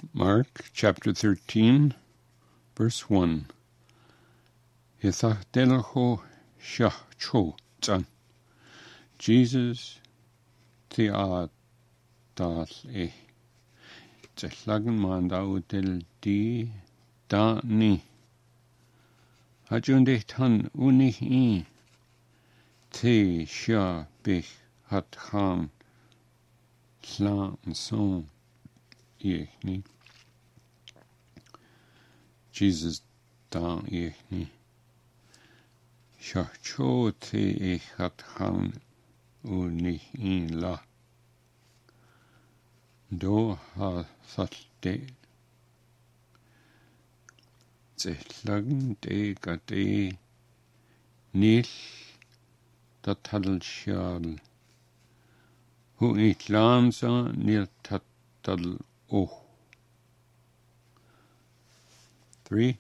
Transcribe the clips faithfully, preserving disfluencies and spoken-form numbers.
Mark chapter thirteen, verse one. Hithadelho shahcho tsan. Jesus tiadal e. Tlagan mandau del di da ni. Hajunde tan unih i. Te sha bich hat khan. Sla and son. Iechni. Jesus da iechni. Shahcho te ich hat khan unih in la. Do ha salte. Zehlagen de gade nil tatal shal. Hu itlanza nil tatal oh. Three.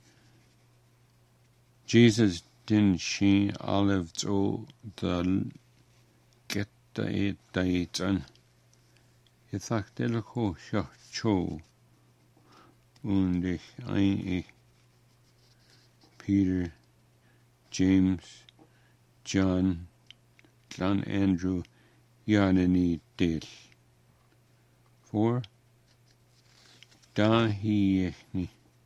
Jesus din she olive zo the get the daitan. Hithadelho shahcho und ein ich Peter, James, John, John Andrew, Yanani del. Four. Da hi echni.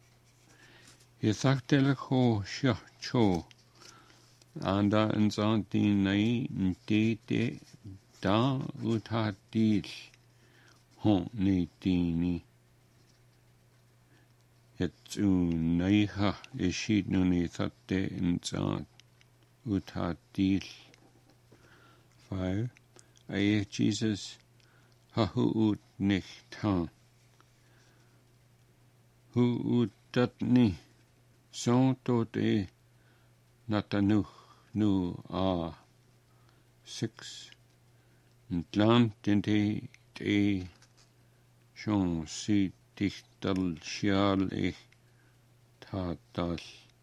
Hithadelho shahcho. Anda en zant di nai de de da uta dil. Hon ni dini. Et un naiha eshit nuni thatte in zant uta dil. Five. Aye Jesus ha hu ut nicht tan. Hu ut dat ni. So to de natanuch nu a. Six. Ntlant den de de shon si dichtal shal ich tatal.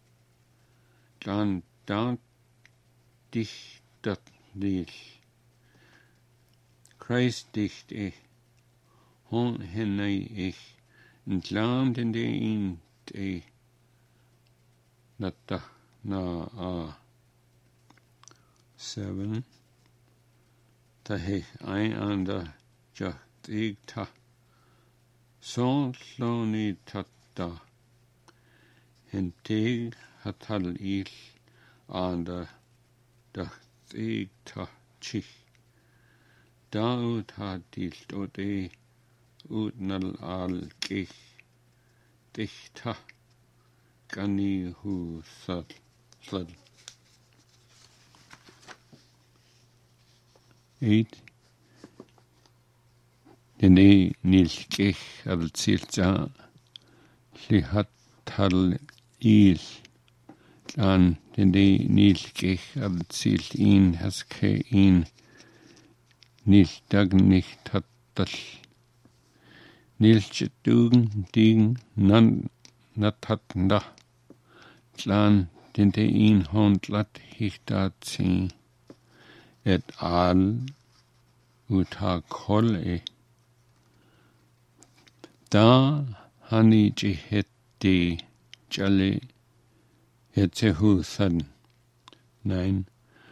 Dann dan dichtat lil. Christ dicht ich. Hon henai ich. Ntlant den de in de nata na a. Seven. Ta he ein ander jacht ik ta. Så slåni tatta. Henteg hatal il ander dacht ik ta chich. Da ut ha dilt o de ut nal al kich. Dichta gani hu sal sal. Eight. Den e nilkech al zilza li hat tal il an den e nilkech al zil in haske in nil dag nicht hat das nilche dugen digen nan nat hat da plan den de in hond lat hichta zi et al uta kol e. Da hani jiheti jali hetsehu san. Nein.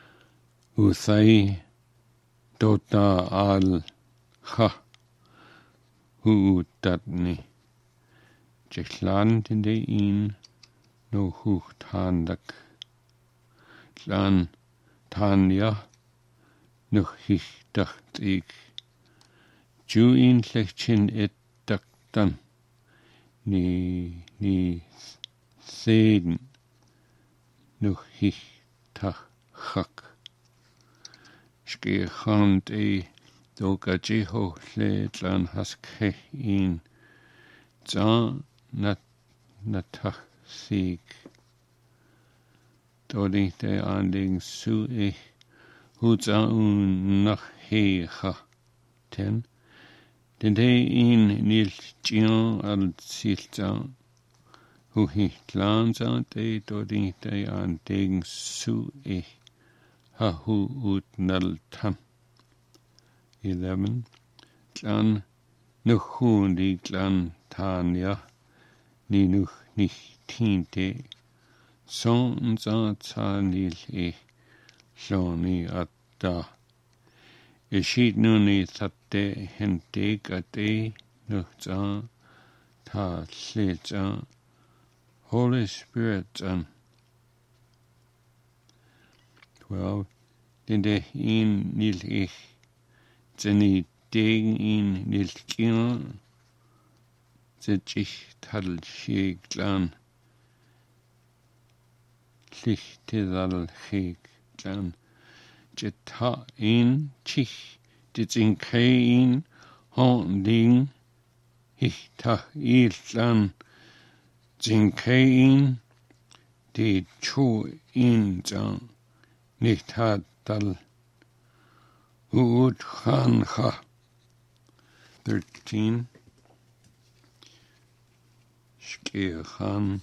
Uthai dota al ha. Hu datni. Jechland in de in no huch tandak. Tlan tanja noch ich dacht ich. Ju in lechtchen et dan ni ni seden noch ich tach hak ske khand e doga jeho ledlan haske in za nat natach sig dodi de anding su e huza un nach he ha ten. Den de in nil tjian al silta. Hu hicht lanza de dodi de an degen su ich. Ha hu ut nal tam. Eleven. Tlan nuhun di glan tanya ni nuh ni tinte son za tanil e lloni atta ishid nu ni tatte hente gate nuh za ta lle za Holy Spirit an twelve dinde in nil ich zeni degen in nil kien zet ich tal shig glan lichte dal shig glan jeta in chich dit in kein hon ding ich ta il glan zin kein die chu in zan nicht hat dal ut khan kha thirteen shke khan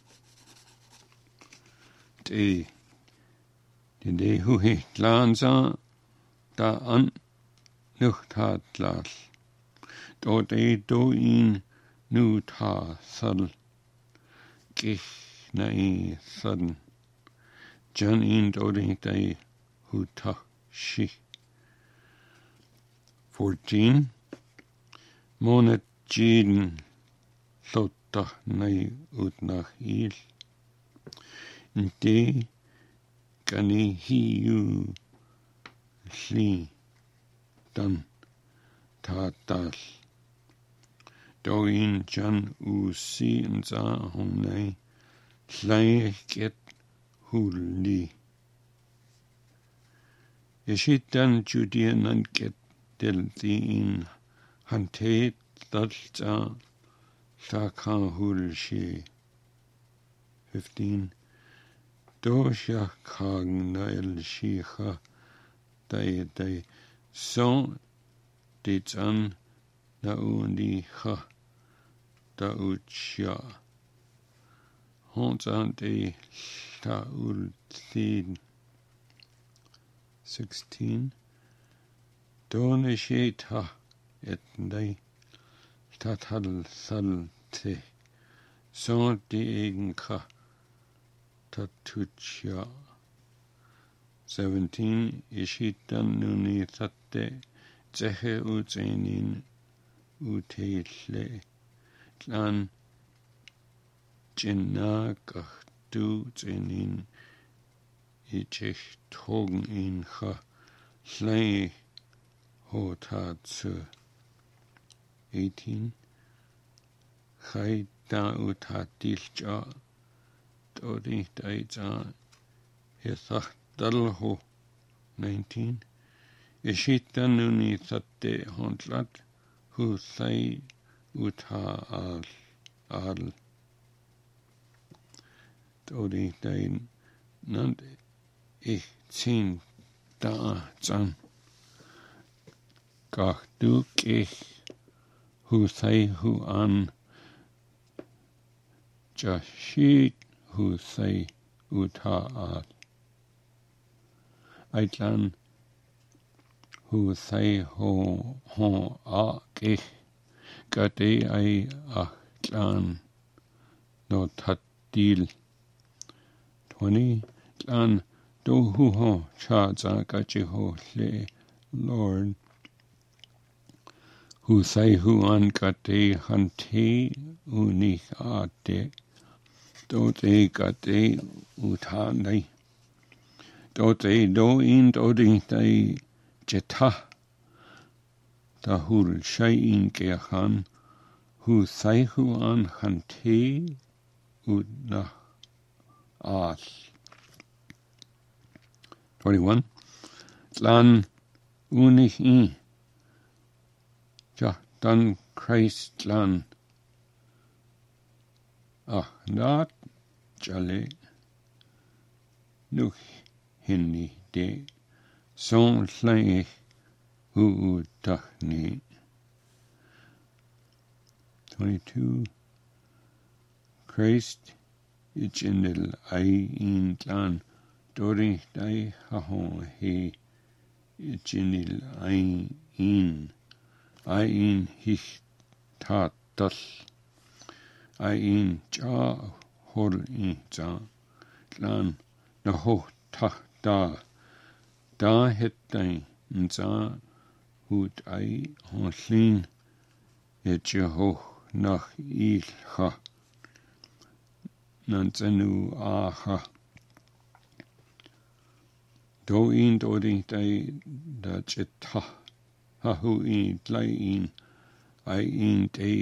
de de hu he lanza da an lucht hat lal do de do in nu ta sal gich na i sudden jan in do de hu ta shi fourteen Monet Jeden Lotta nei ut nach il. De gani hiu sli dan tatal. Do in jan u si en sa hon nei klei get hulli. Eshit dan Judean an get del din hantet dalta shaka hul shi fifteen do shakang na el shiha dai dai so dit an na undi ha da ucha hons an de ta ul tin sixteen don sheta et dai tatal salte so de egenka tatucha seventeen ishitan nuni tatte zehe utenin utehle klan jinaka du zenin ich togen in ha slei hotatsu eighteen Chai da utatilcha dodi daita hethach dalho nineteen Ishita nuni tatte hontlat hu sai uta al al dodi dain nand ich zin da zan gach du ich hu sai hu an jashit hu sai uta al aitlan hu sai ho ho a ich gade ai a klan no tatil twenty klan do hu ho cha za gachi ho le Lord hu sai hu an gade hante uni ate do te gade uta nei do te do in do di dai jeta da hul shai in gehan hu sai hu an hante una al twenty-one lan unig in ja dan Christ lan ah not jale nuch hinni de son slei hu tachni twenty-two Christ ich in el ai in clan dori dai ha ho he ich in el ai in ai in hich tatal ain ja hol in ja lan na ho ta da da het dai nza hut ai honlin et je ho nach il ha nantenu aha do in do ding dai da chita ha hu in tlai in ai in dai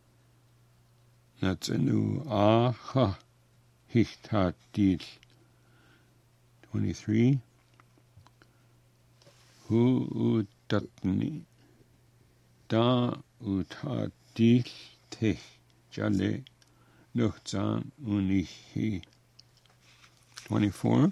nantenu aha hicht hat dil twenty-three hu utatni da ut hat dil te jale nuchtan unihi twenty-four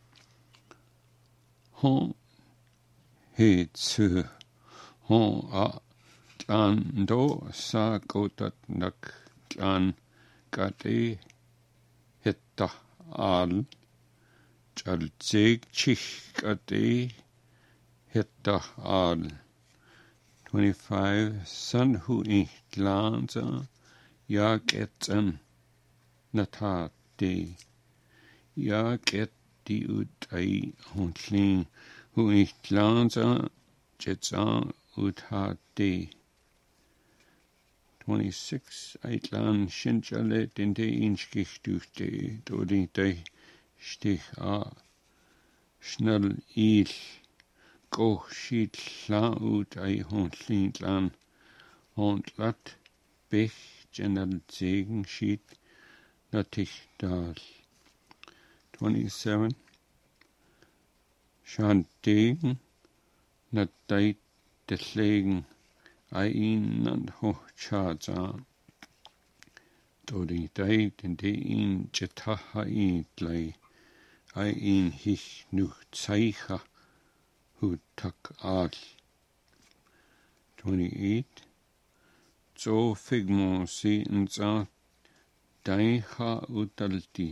hon he tsu hon a tan do sa gotat nak tan kate hetta al chal zeg chich kate hetta al twenty-five san hu i glanza ja getzen natate ja get di ut ai honlin hu i glanza jetsa ut hatte twenty-six eitlan shinchale dente inskich durch de dodi de stich a schnell il go shit la ut ai honlin lan hondlat bech general zegen shit natich dal twenty-seven Shantegen nat dait de legen ai in nan ho chaza dodi dait in de in jetaha in tlai ai in hich nuch zeicha hu tak al twenty-eight so figmon si in za daiha utalti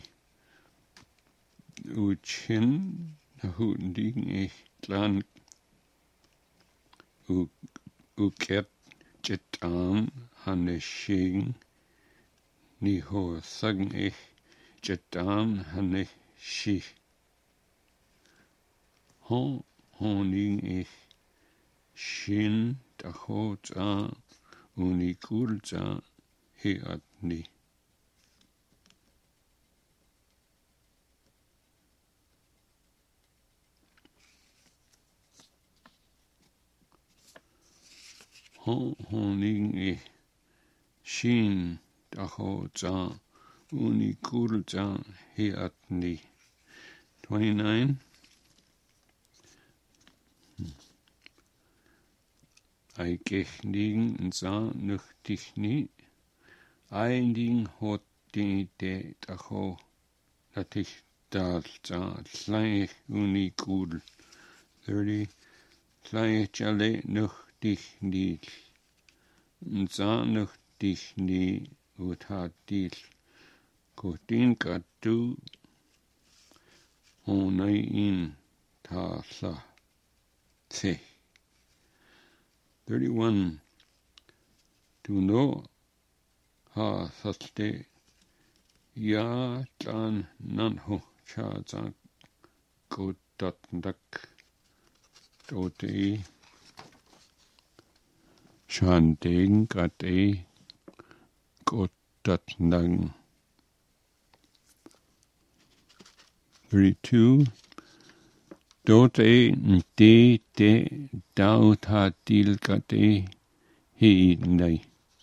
uchin hu ding ich klan u u ket jetan hanne shing ni ho sagen ich jetan hanne shi ho honing ich shin da ho za unikul za he atni ho honing ich shin da ho za unikul za he atni twenty-nine ai gech liegen in sa nuch dich ni ein ding hot de de da ho latich dal za klein unikul thirty klein chale nuch dich ni in sa nuch dich ni ut hat dil kotin katu honai in ta sa te thirty-one to know ha salte ya tan nan ho cha za ko tat dak tote shandeng kate ko tat nang thirty-two dote de de daut hat dil kate he nei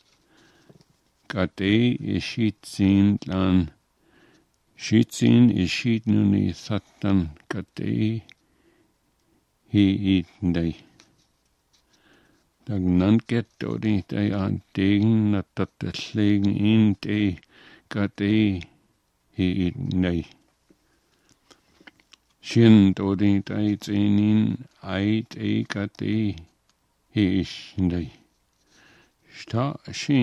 kate ishit sin lan shit sin ishit nuni satan kate he nei dag nan get odi de an ding nat dat legen in de kate he nei shin dodi dai zenin ait e kate he nei sta shi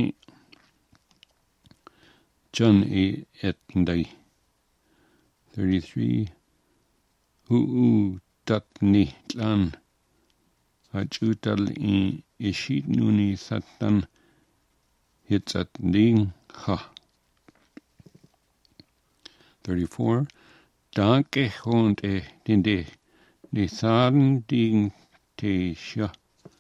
John e et nei thirty-three hu u dat ni lan hat utal i ishit nuni satan hitsat ding ha. thirty-four. Danke hond e dinde ni thaden ding te sha.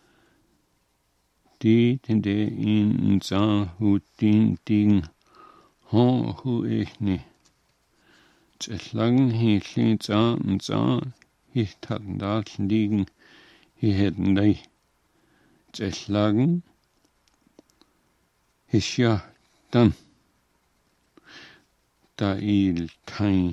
Di dinde in za hu ding ding hon hu ich ni. Tlang hi llyn za yn za hi taden da liegen hi hedden dei. Tlang hi sha dan. Da il tain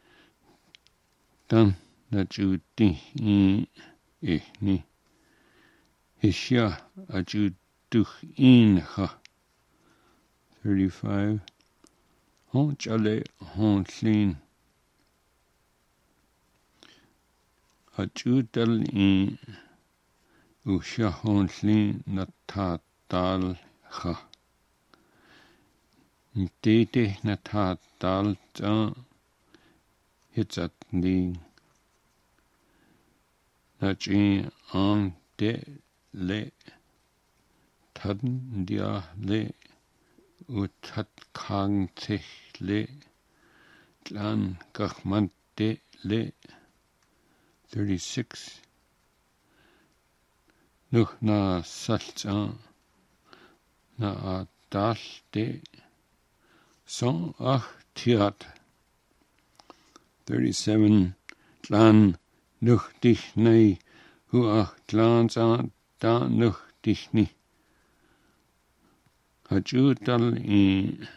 dan na ju di i ich ni. Hisha a ju duch in ha. thirty-five. Hon chale hon llyn. A ju dal i usha hon llyn na ta dal ha. Dede na ta dal ta hitsat ni. Na ji an de le taden dia le utat kang tich le tlan gachman de le. thirty-six. Nuch na salta na a dal de son ach tiat. thirty-seven. Tlan nuch dich nei hu ach tlan za da nuch dich ni. A ju dal i